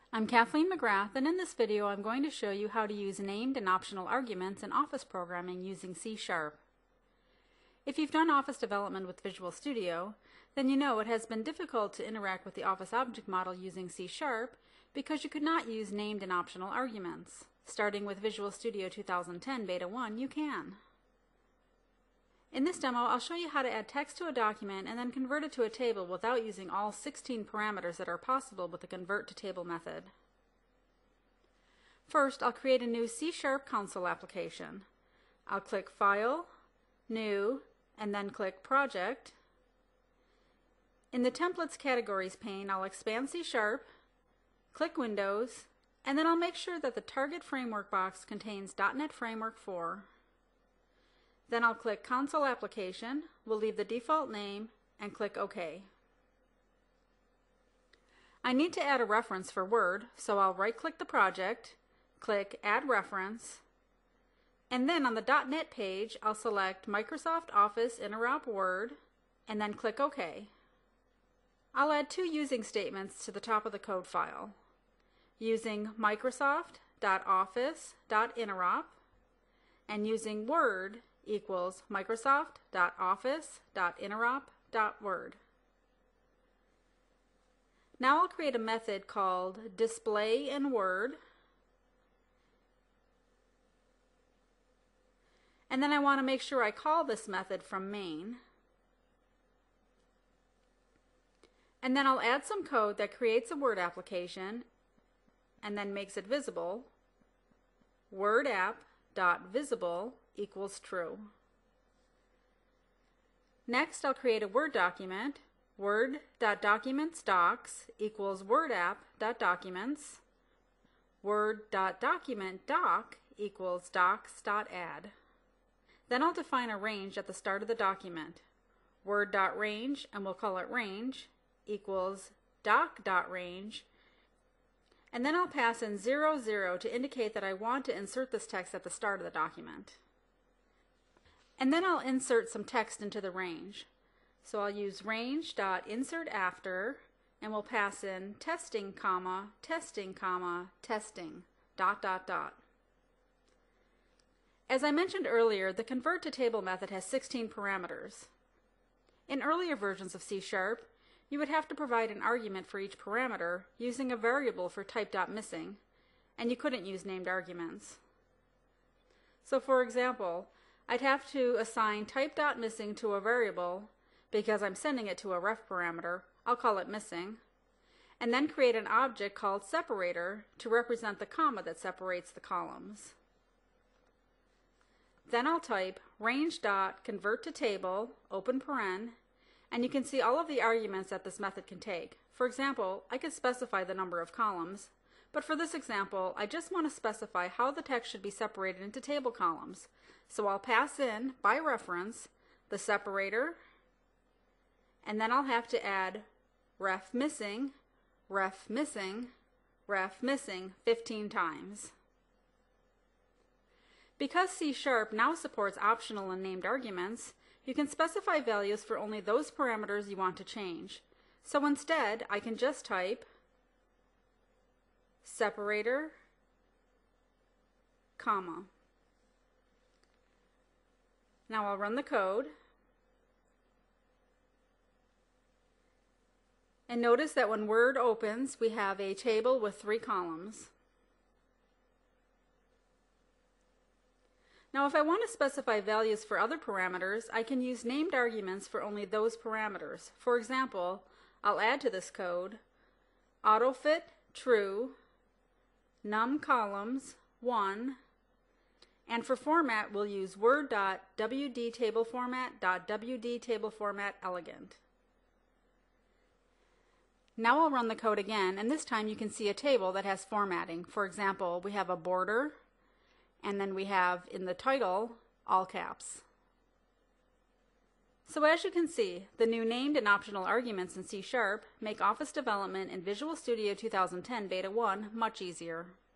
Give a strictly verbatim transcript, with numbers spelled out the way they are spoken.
I'm Kathleen McGrath, and in this video I'm going to show you how to use named and optional arguments in Office programming using C Sharp. If you've done Office development with Visual Studio, then you know it has been difficult to interact with the Office object model using C Sharp because you could not use named and optional arguments. Starting with Visual Studio two thousand ten Beta one, you can. In this demo, I'll show you how to add text to a document and then convert it to a table without using all sixteen parameters that are possible with the Convert to Table method. First, I'll create a new C Sharp console application. I'll click File, New, and then click Project. In the Templates Categories pane, I'll expand C Sharp, click Windows, and then I'll make sure that the Target Framework box contains dot net Framework four. Then I'll click Console Application, we'll leave the default name, and click OK. I need to add a reference for Word, so I'll right-click the project, click Add Reference, and then on the dot net page I'll select Microsoft Office Interop Word, and then click OK. I'll add two using statements to the top of the code file, using Microsoft.Office.Interop and using Word equals Microsoft.Office.Interop.Word. Now I'll create a method called Display in Word, and then I want to make sure I call this method from main. And then I'll add some code that creates a Word application and then makes it visible. WordApp.Visible equals true. Next, I'll create a Word document. Word.DocumentsDocs equals WordApp.Documents. Word.DocumentDoc equals Docs.Add. Then I'll define a range at the start of the document. Word.Range, and we'll call it range, equals Doc.Range. And then I'll pass in zero, zero to indicate that I want to insert this text at the start of the document. And then I'll insert some text into the range. So I'll use range.insertAfter, and we'll pass in testing, comma, testing, comma, testing, dot, dot, dot. As I mentioned earlier, the Convert to Table method has sixteen parameters. In earlier versions of C Sharp, you would have to provide an argument for each parameter using a variable for type.missing, and you couldn't use named arguments. So for example, I'd have to assign type.missing to a variable because I'm sending it to a ref parameter, I'll call it missing, and then create an object called separator to represent the comma that separates the columns. Then I'll type range.convertToTable, open paren, and you can see all of the arguments that this method can take. For example, I could specify the number of columns, but for this example, I just want to specify how the text should be separated into table columns. So I'll pass in, by reference, the separator, and then I'll have to add ref missing, ref missing, ref missing fifteen times. Because C Sharp now supports optional and named arguments, you can specify values for only those parameters you want to change. So instead, I can just type separator, comma. Now I'll run the code, and notice that when Word opens, we have a table with three columns. Now if I want to specify values for other parameters, I can use named arguments for only those parameters. For example, I'll add to this code autofit true, num columns one, and for format we'll use word.wdtableformat.wdtableformat_elegant. Now I'll run the code again, and this time you can see a table that has formatting. For example, we have a border, and then we have in the title all caps. So as you can see, the new named and optional arguments in C Sharp make Office development in Visual Studio two thousand ten Beta one much easier.